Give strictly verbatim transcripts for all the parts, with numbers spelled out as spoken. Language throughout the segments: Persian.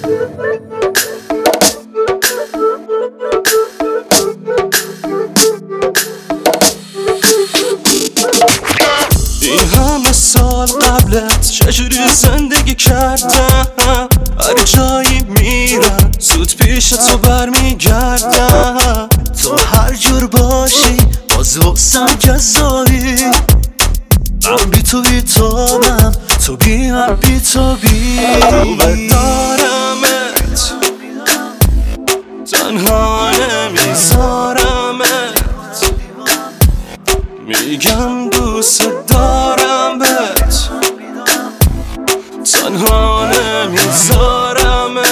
این همه سال قبلت چجوری زندگی کردم، هر جایی میرم زود پیش تو برمیگردم. تو هر جور باشی باز واسم جذابی، من بی تو بی تابم، تو بی من بی تو بی. خوبه دارمت، تنها نمیذارمت، میگم دوست دارم بهت، تنها نمیذارمت.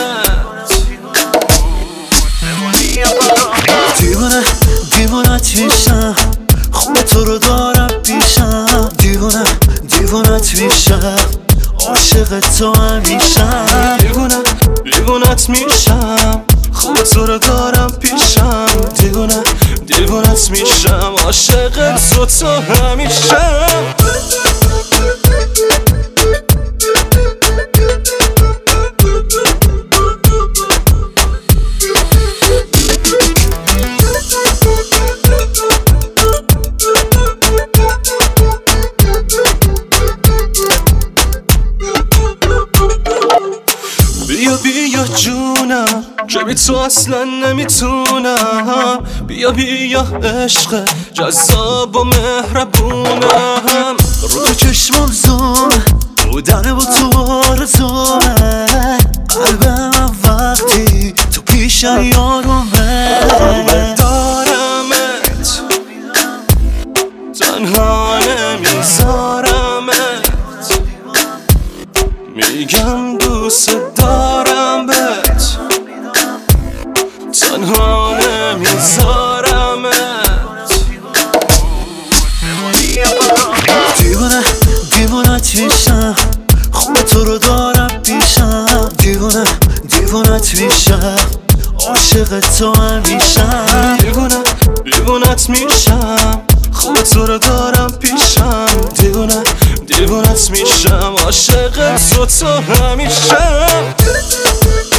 دیوانه دیوانت میشم، خوب تو رو دارم پیشم. دیوانه دیوانت میشم، عاشق تو همیشم. دیوانه دیوانت میشم، خوب تو رو دارم پیشم. دیوانه دیوانت میشم، عاشق تو تو همیشم. بیا بیا جونم که بی تو اصلا نمیتونم. بیا بیا عشق جذاب و مهربونم. رو تو چشمم زومه، بودن با تو آرزومه. قلبم وقتی تو پیش یارومه. خوبه دارمت، تنها نمیذارمت، میگم دوست دارم بهت، تنها نمیذارمت. دیوانه دیوانت میشم، خوب تو رو دارم پیشم. دیوانه دیوانت میشم، عاشق تو همیشم. دیوانه دیوانت میشم، خوب تو رو دارم پیشم. دیوانه دیوانت میشم، عاشق تو تو همیشم.